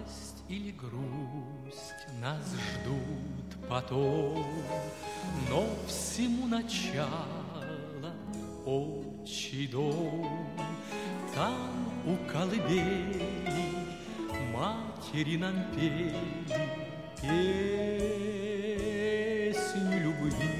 радость или грусть нас ждут потом, но всему начало отчий дом. Там у колыбели матери нам пели песню любви.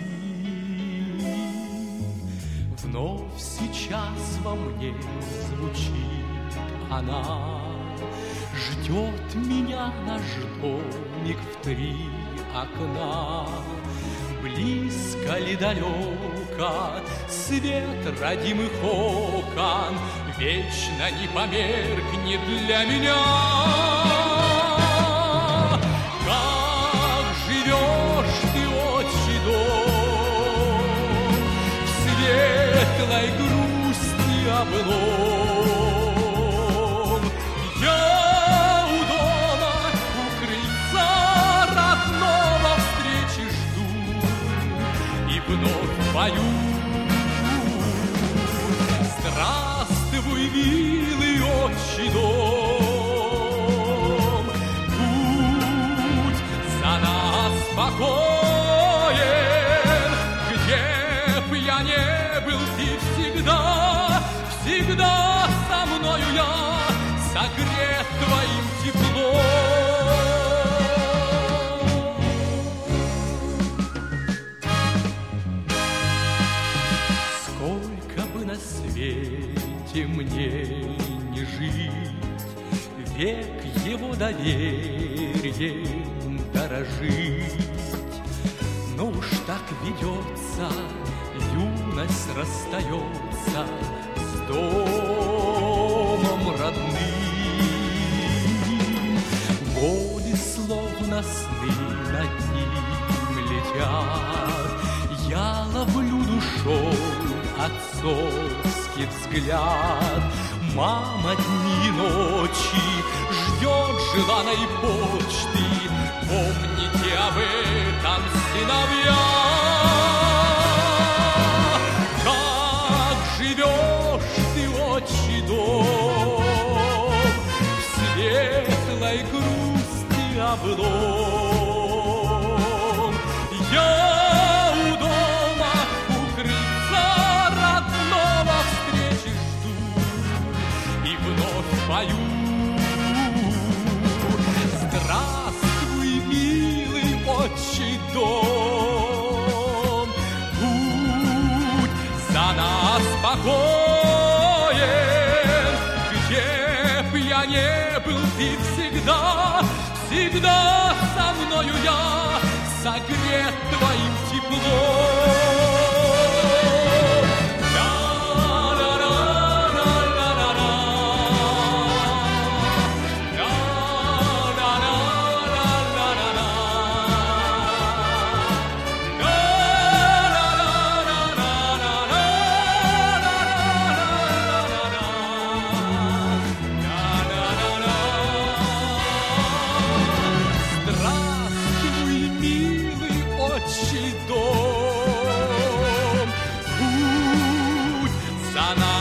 Вновь сейчас во мне звучит она, ждет меня наш домик в 3 окна. Близко ли далеко свет родимых окон вечно не померкнет для меня? Как живешь ты, отчий дом, в светлой грусти облом? Я у дома, у крыльца родного встречи жду и вновь пою. Здравствуй, милый отчий дом, путь за нас спокоен, где б я не был, ты всегда, всегда со мною я, согрет твоим теплом. Сколько бы на свете мне не жить, век его доверием дорожить. Но уж так ведется, юность расстается с домом родным. Годы словно сны над ним летят, я ловлю душой отцовский взгляд. Мама дни и ночи ждет желанной почты. Помните об этом, сыновья. Как живешь ты, отчий дом, в светлой грусти облом? Я у дома, у крыльца родного встречи жду и вновь пою. Здравствуй, милый отчий дом, путь за нас спокоен, где б я не был, ты всегда, всегда со мною я, согрет твоим теплом. Дом, путь за нами.